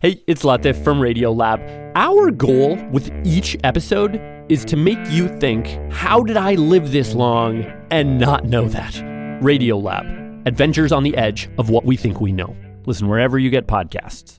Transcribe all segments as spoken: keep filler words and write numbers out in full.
Hey, it's Latif from Radiolab. Our goal with each episode is to make you think, how did I live this long and not know that? Radiolab, adventures on the edge of what we think we know. Listen wherever you get podcasts.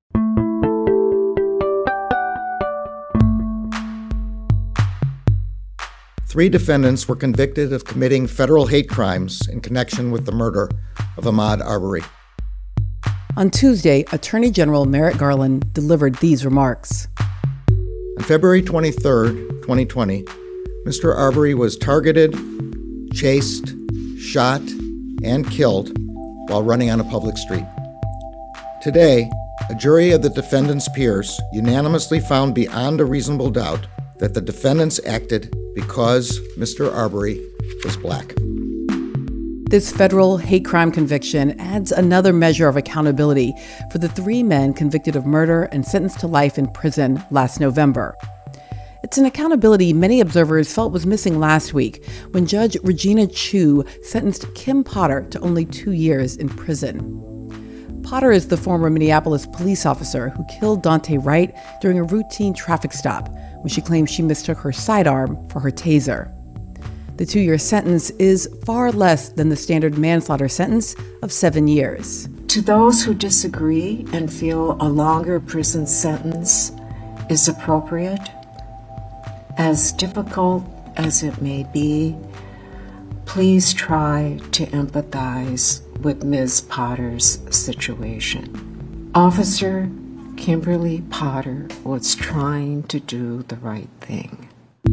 Three defendants were convicted of committing federal hate crimes in connection with the murder of Ahmaud Arbery. On Tuesday, Attorney General Merrick Garland delivered these remarks. On February twenty-third, twenty twenty, Mister Arbery was targeted, chased, shot, and killed while running on a public street. Today, a jury of the defendant's peers unanimously found beyond a reasonable doubt that the defendants acted because Mister Arbery was black. This federal hate crime conviction adds another measure of accountability for the three men convicted of murder and sentenced to life in prison last November. It's an accountability many observers felt was missing last week when Judge Regina Chu sentenced Kim Potter to only two years in prison. Potter is the former Minneapolis police officer who killed Daunte Wright during a routine traffic stop when she claimed she mistook her sidearm for her taser. The two-year sentence is far less than the standard manslaughter sentence of seven years. To those who disagree and feel a longer prison sentence is appropriate, as difficult as it may be, please try to empathize with Miz Potter's situation. Officer Kimberly Potter was trying to do the right thing.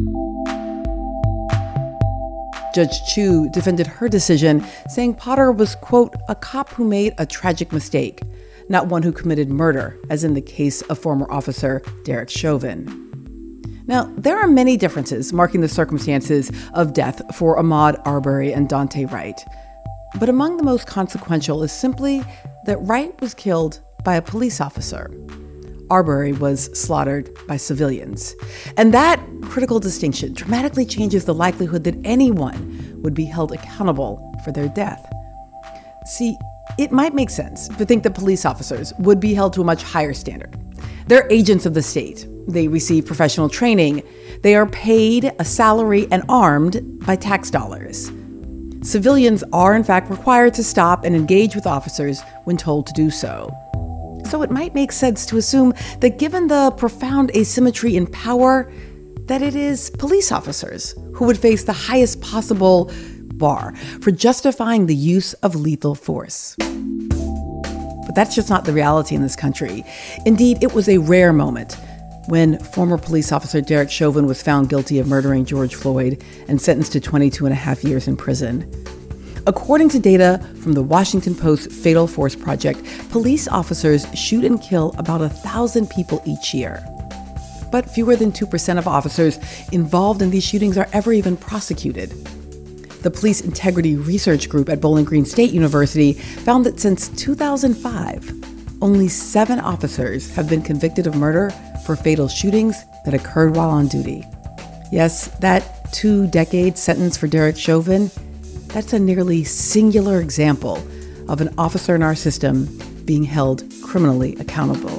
Judge Chu defended her decision, saying Potter was, quote, a cop who made a tragic mistake, not one who committed murder, as in the case of former officer Derek Chauvin. Now, there are many differences marking the circumstances of death for Ahmaud Arbery and Daunte Wright. But among the most consequential is simply that Wright was killed by a police officer. Arbery was slaughtered by civilians. And that critical distinction dramatically changes the likelihood that anyone would be held accountable for their death. See, it might make sense to think that police officers would be held to a much higher standard. They're agents of the state. They receive professional training. They are paid a salary and armed by tax dollars. Civilians are, in fact, required to stop and engage with officers when told to do so. So it might make sense to assume that given the profound asymmetry in power, that it is police officers who would face the highest possible bar for justifying the use of lethal force. But that's just not the reality in this country. Indeed, it was a rare moment when former police officer Derek Chauvin was found guilty of murdering George Floyd and sentenced to twenty-two and a half years in prison. According to data from the Washington Post Fatal Force Project, police officers shoot and kill about a thousand people each year. But fewer than two percent of officers involved in these shootings are ever even prosecuted. The Police Integrity Research Group at Bowling Green State University found that since two thousand five, only seven officers have been convicted of murder for fatal shootings that occurred while on duty. Yes, that two-decade sentence for Derek Chauvin, that's a nearly singular example of an officer in our system being held criminally accountable.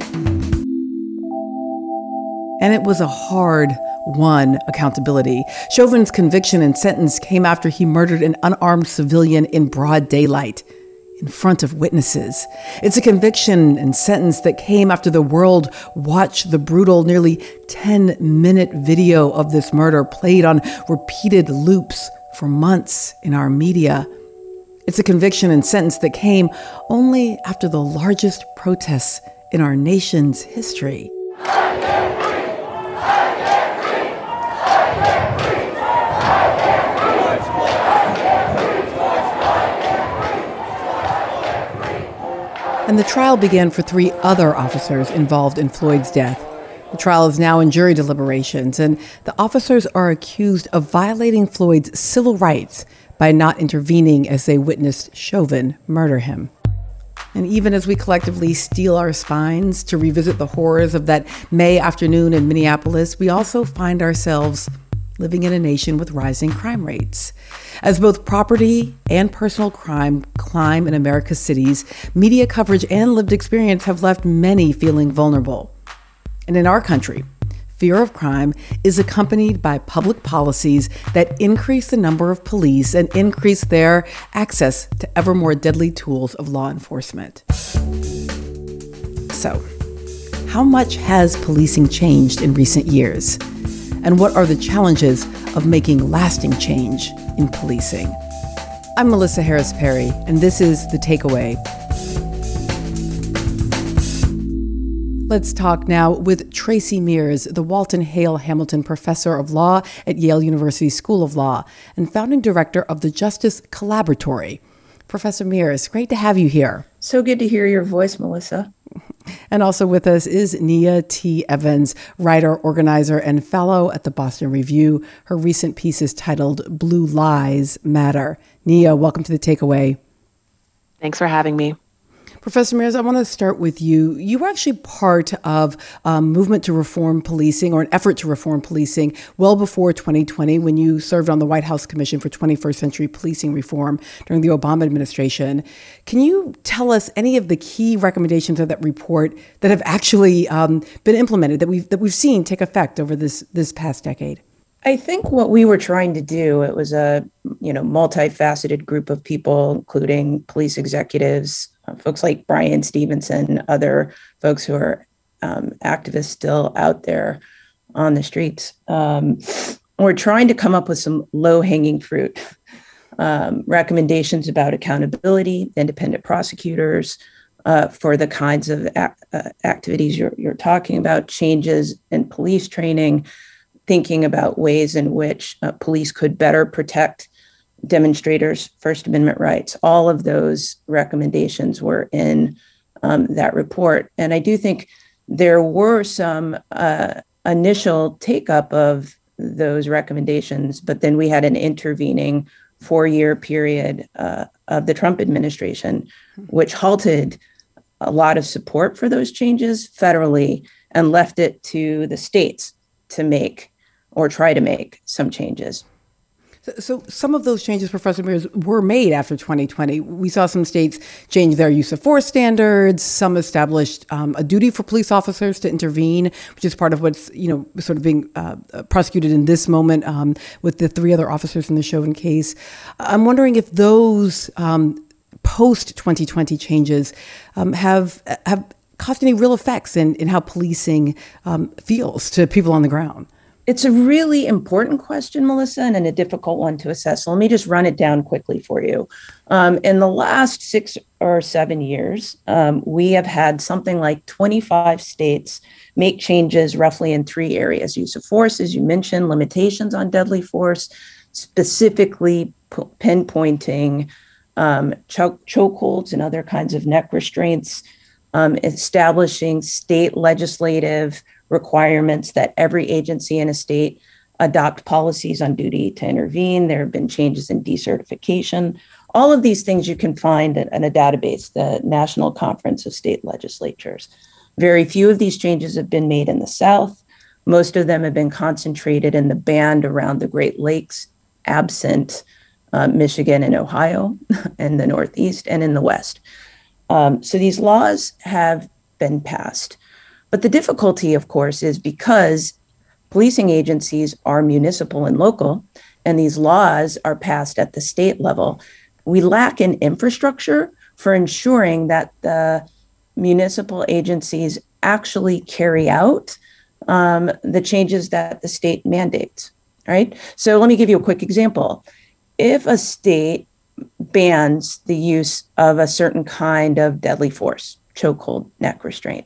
And it was a hard-won accountability. Chauvin's conviction and sentence came after he murdered an unarmed civilian in broad daylight, in front of witnesses. It's a conviction and sentence that came after the world watched the brutal, nearly ten-minute video of this murder played on repeated loops for months in our media. It's a conviction and sentence that came only after the largest protests in our nation's history. And the trial began for three other officers involved in Floyd's death. The trial is now in jury deliberations, and the officers are accused of violating Floyd's civil rights by not intervening as they witnessed Chauvin murder him. And even as we collectively steel our spines to revisit the horrors of that May afternoon in Minneapolis, we also find ourselves living in a nation with rising crime rates. As both property and personal crime climb in America's cities, media coverage and lived experience have left many feeling vulnerable. And in our country, fear of crime is accompanied by public policies that increase the number of police and increase their access to ever more deadly tools of law enforcement. So, how much has policing changed in recent years? And what are the challenges of making lasting change in policing? I'm Melissa Harris Perry, and this is The Takeaway. Let's talk now with Tracy Mears, the Walton Hale Hamilton Professor of Law at Yale University School of Law and founding director of the Justice Collaboratory. Professor Mears, great to have you here. So good to hear your voice, Melissa. And also with us is Nia T. Evans, writer, organizer, and fellow at the Boston Review. Her recent piece is titled Blue Lies Matter. Nia, welcome to The Takeaway. Thanks for having me. Professor Mears, I want to start with you. You were actually part of a movement to reform policing, or an effort to reform policing, well before twenty twenty, when you served on the White House Commission for twenty-first Century Policing Reform during the Obama administration. Can you tell us any of the key recommendations of that report that have actually um, been implemented, that we've that we've seen take effect over this this past decade? I think what we were trying to do, it was a you know multifaceted group of people, including police executives, uh, folks like Brian Stevenson, other folks who are um, activists still out there on the streets. Um, we're trying to come up with some low-hanging fruit um, recommendations about accountability, independent prosecutors, uh, for the kinds of ac- uh, activities you're, you're talking about, changes in police training, thinking about ways in which uh, police could better protect demonstrators' First Amendment rights. All of those recommendations were in um, that report. And I do think there were some uh, initial take-up of those recommendations, but then we had an intervening four-year period uh, of the Trump administration, which halted a lot of support for those changes federally and left it to the states to make or try to make some changes. So, so some of those changes, Professor Mears, were made after twenty twenty. We saw some states change their use of force standards. Some established um, a duty for police officers to intervene, which is part of what's, you know, sort of being uh, prosecuted in this moment um, with the three other officers in the Chauvin case. I'm wondering if those um, post twenty twenty changes um, have have caused any real effects in, in how policing um, feels to people on the ground. It's a really important question, Melissa, and a difficult one to assess. So let me just run it down quickly for you. Um, in the last six or seven years, um, we have had something like twenty-five states make changes roughly in three areas: use of force, as you mentioned, limitations on deadly force, specifically p- pinpointing um, choke chokeholds and other kinds of neck restraints, um, establishing state legislative requirements that every agency in a state adopt policies on duty to intervene. There have been changes in decertification. All of these things you can find in a database, the National Conference of State Legislatures. Very few of these changes have been made in the South. Most of them have been concentrated in the band around the Great Lakes, absent uh, Michigan and Ohio, and the Northeast and in the West. Um, so these laws have been passed. But the difficulty, of course, is because policing agencies are municipal and local, and these laws are passed at the state level, we lack an infrastructure for ensuring that the municipal agencies actually carry out um, the changes that the state mandates, right? So let me give you a quick example. If a state bans the use of a certain kind of deadly force, chokehold, neck restraint,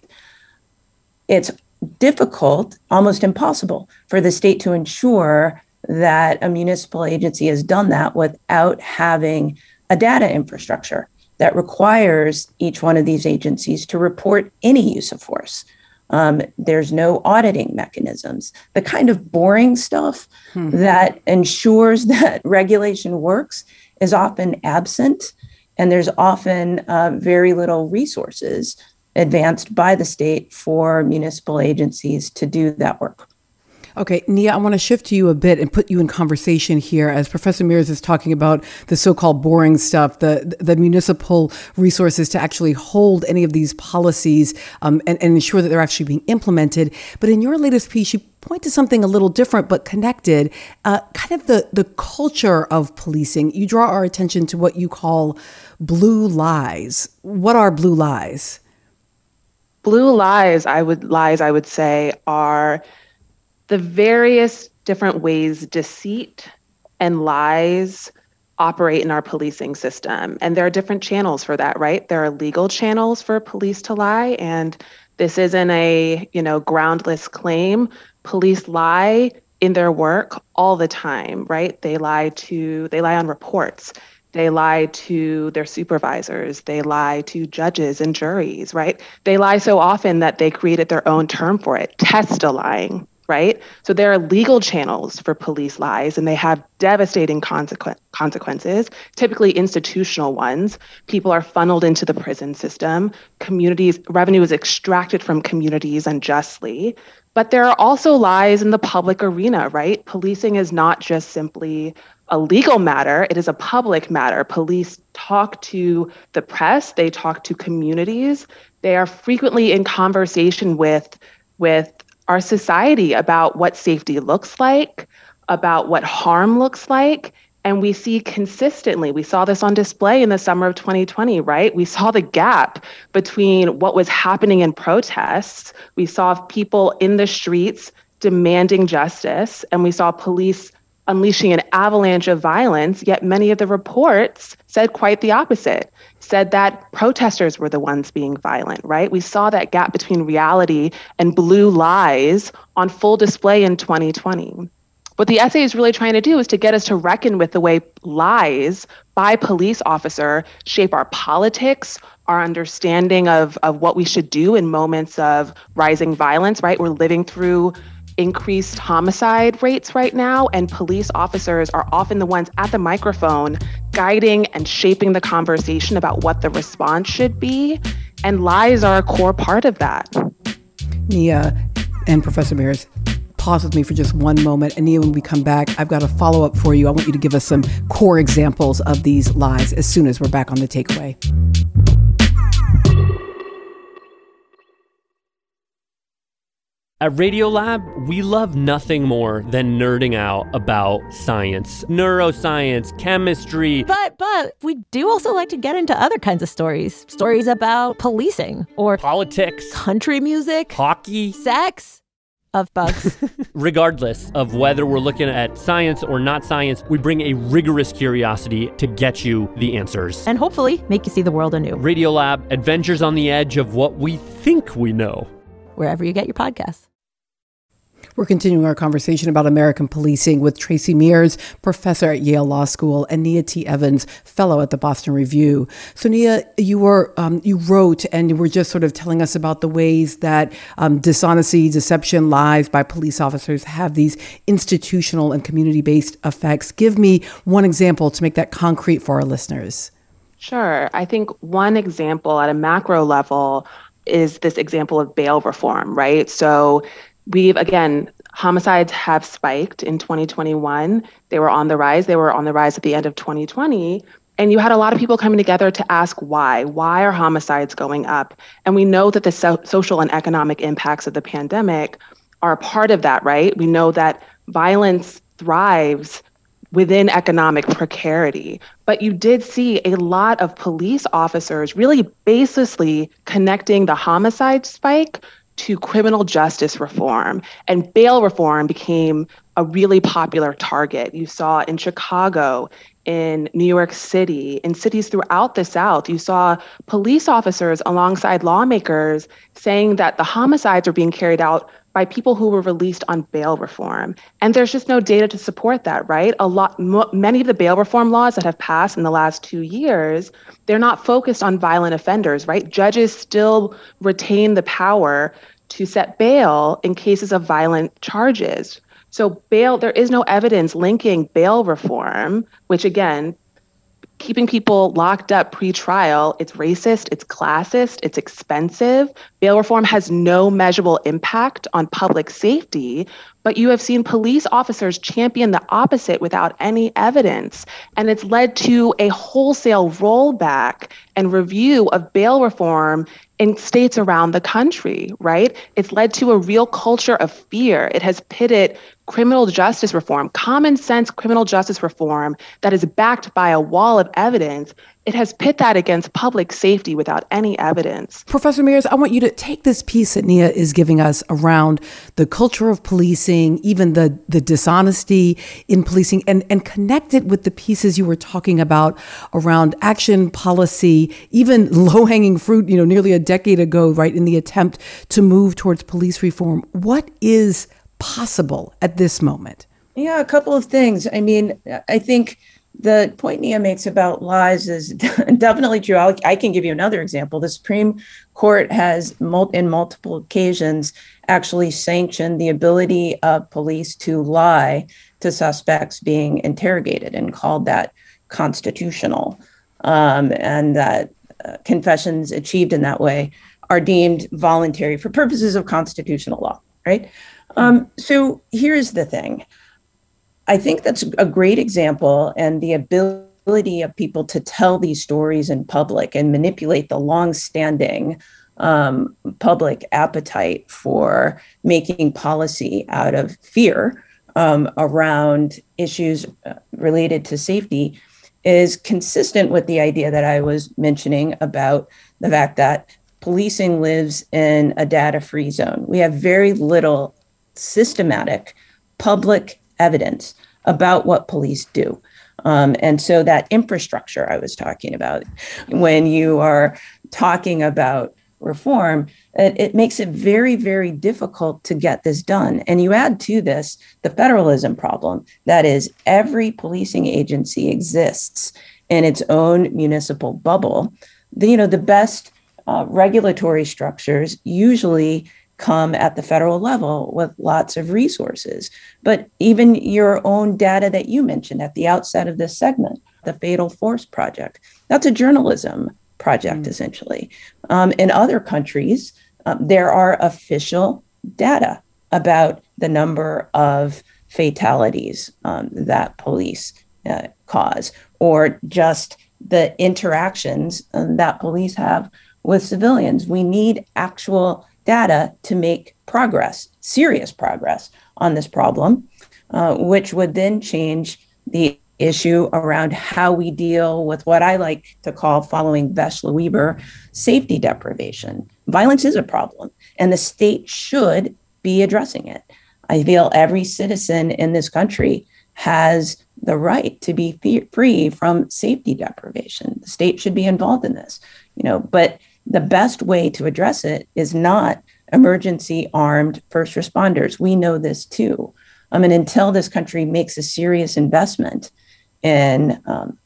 it's difficult, almost impossible, for the state to ensure that a municipal agency has done that without having a data infrastructure that requires each one of these agencies to report any use of force. Um, there's no auditing mechanisms. The kind of boring stuff hmm. that ensures that regulation works is often absent, and there's often uh, very little resources advanced by the state for municipal agencies to do that work. Okay, Nia, I want to shift to you a bit and put you in conversation here as Professor Mears is talking about the so-called boring stuff, the the municipal resources to actually hold any of these policies um, and, and ensure that they're actually being implemented. But in your latest piece, you point to something a little different but connected, uh, kind of the, the culture of policing. You draw our attention to what you call blue lies. What are blue lies? Blue lies, I would lies, I would say, are the various different ways deceit and lies operate in our policing system. And there are different channels for that, right? There are legal channels for police to lie. And this isn't a, you know, groundless claim. Police lie in their work all the time, right? They lie to, they lie on reports. They lie to their supervisors. They lie to judges and juries, right? They lie so often that they created their own term for it, test-a-lying. Right? So there are legal channels for police lies, and they have devastating consequ- consequences, typically institutional ones. People are funneled into the prison system. Communities, revenue is extracted from communities unjustly. But there are also lies in the public arena, right? Policing is not just simply a legal matter, it is a public matter. Police talk to the press, they talk to communities. They are frequently in conversation with, with our society about what safety looks like, about what harm looks like. And we see consistently, we saw this on display in the summer of twenty twenty, right? We saw the gap between what was happening in protests. We saw people in the streets demanding justice, and we saw police unleashing an avalanche of violence, yet many of the reports said quite the opposite, said that protesters were the ones being violent, right? We saw that gap between reality and blue lies on full display in twenty twenty. What the essay is really trying to do is to get us to reckon with the way lies by police officer shape our politics, our understanding of, of what we should do in moments of rising violence, right? We're living through increased homicide rates right now, and police officers are often the ones at the microphone guiding and shaping the conversation about what the response should be. And lies are a core part of that. Nia and Professor Mears, pause with me for just one moment. And Nia, when we come back, I've got a follow-up for you. I want you to give us some core examples of these lies as soon as we're back on The Takeaway. At Radiolab, we love nothing more than nerding out about science, neuroscience, chemistry. But, but we do also like to get into other kinds of stories. Stories about policing or politics, country music, hockey, sex, of bugs. Regardless of whether we're looking at science or not science, we bring a rigorous curiosity to get you the answers. And hopefully make you see the world anew. Radiolab, adventures on the edge of what we think we know. Wherever you get your podcasts. We're continuing our conversation about American policing with Tracy Mears, professor at Yale Law School, and Nia T. Evans, fellow at the Boston Review. So Nia, you were um, you wrote and you were just sort of telling us about the ways that um, dishonesty, deception, lies by police officers have these institutional and community-based effects. Give me one example to make that concrete for our listeners. Sure. I think one example at a macro level is this example of bail reform, right? So we've, again, homicides have spiked in twenty twenty-one. They were on the rise. They were on the rise at the end of twenty twenty. And you had a lot of people coming together to ask why. Why are homicides going up? And we know that the so- social and economic impacts of the pandemic are a part of that, right? We know that violence thrives within economic precarity. But you did see a lot of police officers really baselessly connecting the homicide spike to criminal justice reform. And bail reform became a really popular target. You saw in Chicago, in New York City, in cities throughout the South, you saw police officers alongside lawmakers saying that the homicides are being carried out by people who were released on bail reform. And there's just no data to support that, right? A lot, m- many of the bail reform laws that have passed in the last two years, they're not focused on violent offenders, right? Judges still retain the power to set bail in cases of violent charges. So bail, there is no evidence linking bail reform, which again, keeping people locked up pre-trial, it's racist, it's classist, it's expensive. Bail reform has no measurable impact on public safety, but you have seen police officers champion the opposite without any evidence. And it's led to a wholesale rollback and review of bail reform in states around the country, right? It's led to a real culture of fear. It has pitted criminal justice reform, common sense criminal justice reform that is backed by a wall of evidence. It has pit that against public safety without any evidence. Professor Mears, I want you to take this piece that Nia is giving us around the culture of policing, even the, the dishonesty in policing, and, and connect it with the pieces you were talking about around action policy, even low-hanging fruit, you know, nearly a decade ago, right, in the attempt to move towards police reform. What is possible at this moment? Yeah, a couple of things. I mean, I think the point Nia makes about lies is definitely true. I'll, I can give you another example. The Supreme Court has, mul- in multiple occasions, actually sanctioned the ability of police to lie to suspects being interrogated and called that constitutional. Um, and that uh, confessions achieved in that way are deemed voluntary for purposes of constitutional law, right? Um, so here's the thing. I think that's a great example, and the ability of people to tell these stories in public and manipulate the longstanding um, public appetite for making policy out of fear um, around issues related to safety is consistent with the idea that I was mentioning about the fact that policing lives in a data-free zone. We have very little systematic public evidence about what police do. Um, and so that infrastructure I was talking about, when you are talking about reform, it, it makes it very, very difficult to get this done. And you add to this the federalism problem. That is, every policing agency exists in its own municipal bubble. The, you know, the best uh, regulatory structures usually come at the federal level with lots of resources. But even your own data that you mentioned at the outset of this segment, the Fatal Force Project, that's a journalism project, mm. essentially. Um, in other countries, um, there are official data about the number of fatalities um, that police uh, cause, or just the interactions um, that police have with civilians. We need actual data to make progress, serious progress on this problem, uh, which would then change the issue around how we deal with what I like to call, following Vesla Weber, safety deprivation. Violence is a problem, and the state should be addressing it. I feel every citizen in this country has the right to be free from safety deprivation. The state should be involved in this, you know, but the best way to address it is not emergency armed first responders. We know this too. I mean, until this country makes a serious investment in um,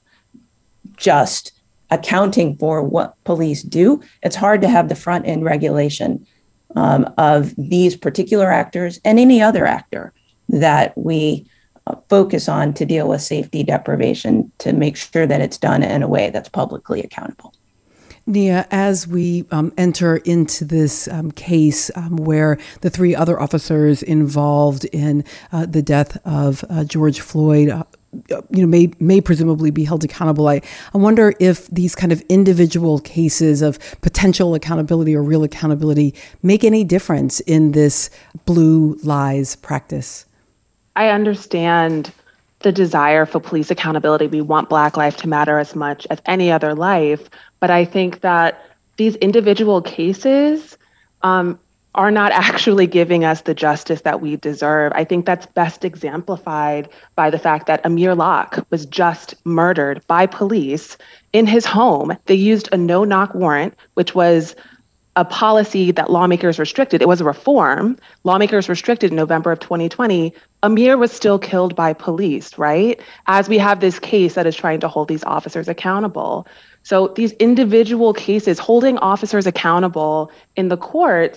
just accounting for what police do, it's hard to have the front end regulation um, of these particular actors and any other actor that we uh, focus on to deal with safety deprivation, to make sure that it's done in a way that's publicly accountable. Nia, as we um, enter into this um, case um, where the three other officers involved in uh, the death of uh, George Floyd, uh, you know, may may presumably be held accountable, I, I wonder if these kind of individual cases of potential accountability or real accountability make any difference in this blue lies practice. I understand the desire for police accountability. We want Black life to matter as much as any other life. But I think that these individual cases um, are not actually giving us the justice that we deserve. I think that's best exemplified by the fact that Amir Locke was just murdered by police in his home. They used a no-knock warrant, which was a policy that lawmakers restricted. It was a reform. Lawmakers restricted in November of twenty twenty. Amir was still killed by police, right? As we have this case that is trying to hold these officers accountable. So these individual cases, holding officers accountable in the courts,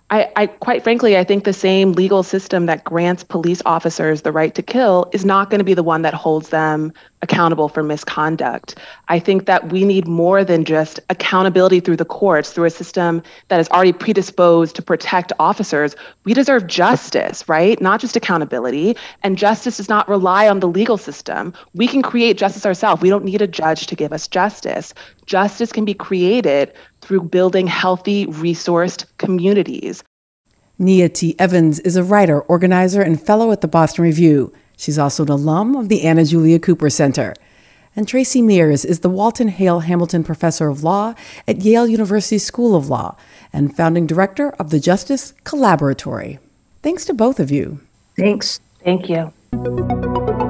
I, I quite frankly, I think the same legal system that grants police officers the right to kill is not going to be the one that holds them accountable for misconduct. I think that we need more than just accountability through the courts, through a system that is already predisposed to protect officers. We deserve justice, right? Not just accountability. And justice does not rely on the legal system. We can create justice ourselves. We don't need a judge to give us justice. Justice can be created through building healthy, resourced communities. Nia T. Evans is a writer, organizer, and fellow at the Boston Review. She's also an alum of the Anna Julia Cooper Center. And Tracy Mears is the Walton Hale Hamilton Professor of Law at Yale University School of Law and founding director of the Justice Collaboratory. Thanks to both of you. Thanks. Thank you.